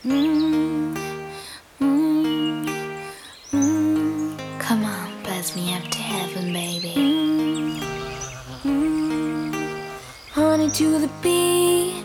Mm, mm, Come on, buzz me up to heaven, baby. Honey to the beat.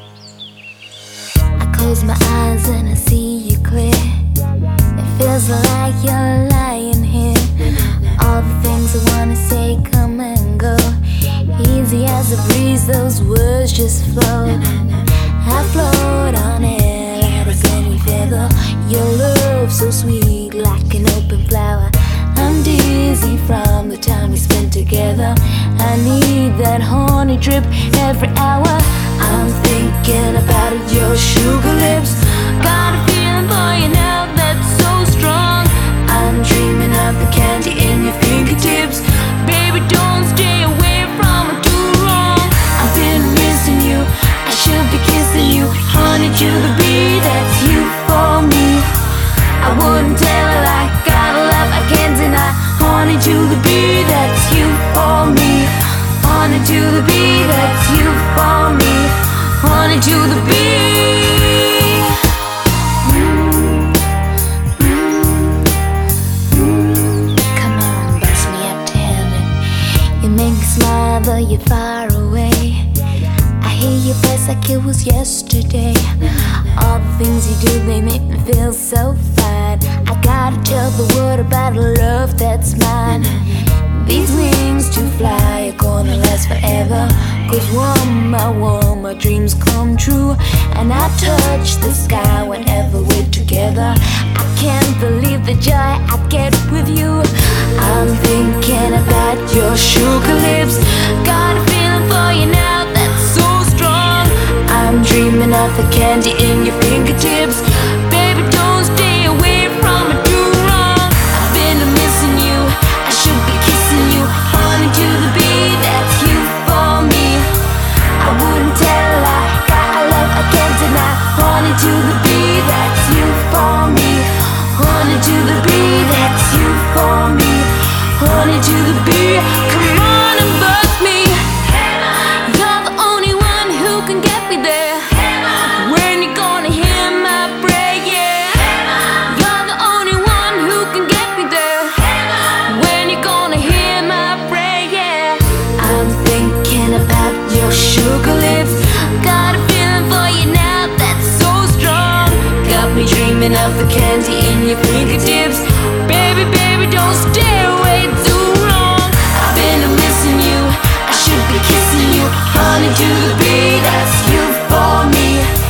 I close my eyes and I see you clear. It feels like you're lying here. All the things I wanna say come and go. Easy as a breeze, those words just flow. I float on air like a penny feather. Your love so sweet like an open flower. I'm dizzy from the time we spent together. I need that honey drip every hour. I'm thinking about it, your sugar lips. Got a feeling for you now that's so strong. I'm dreaming of the candy in your fingertips. Baby, don't stay away from it too long. I've been missing you, I should be kissing you. Honey to the bee, that's you for me. I wouldn't tell her like got a love I can't deny. Honey to the bee, that's you for me. Honey to the bee, that's you for me. Honey to the bee. Come on, buzz me up to heaven. You make me smile though you're far away. I hear your voice like it was yesterday. All the things you do, they make me feel so fine. I gotta tell the world about a love that's mine. These wings to fly are gonna last forever. 'Cause one by one my dreams come true. And I touch the sky whenever we're together. I can't believe the joy I get with you. I'm thinking about your sugar lips. Got a feeling for you now that's so strong. I'm dreaming of the candy in your fingertips. Baby, don't stay away from it too long. I've been missing you, I should be kissing you. Honey to the bee, that's you for me. I wouldn't tell a lie, got a love I can't deny. Honey to the bee, that's you for me. Honey to the bee, that's you for me. Honey to the bee, come on and buzz me. You're the only one who can get me there. When you gonna hear my prayer, yeah. You're the only one who can get me there. When you gonna hear my prayer, yeah. I'm thinking about your sugar lips. Got a feeling for you now that's so strong. Got me dreaming of the candy in your fingertips. Baby, baby, don't stay away too long. I've been missing you, I should be kissing you. Honey to the bee, that's you for me.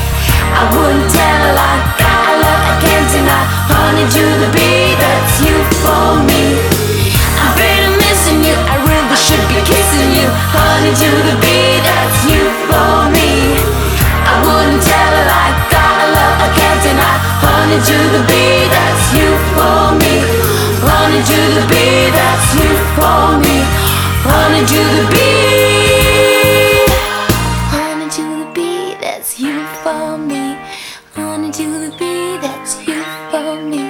I wouldn't tell a lie, got a love I can't deny. Honey to the bee, that's you for me. I've been missing you, I really should be kissing you. Honey to the bee, that's you for me. I wouldn't tell a lie, got a love I can't deny. Honey to the bee, that's you for me. Honey to the bee, that's you for me. Honey to the bee. Honey to the bee, that's you for me. Honey to the bee, that's you for me.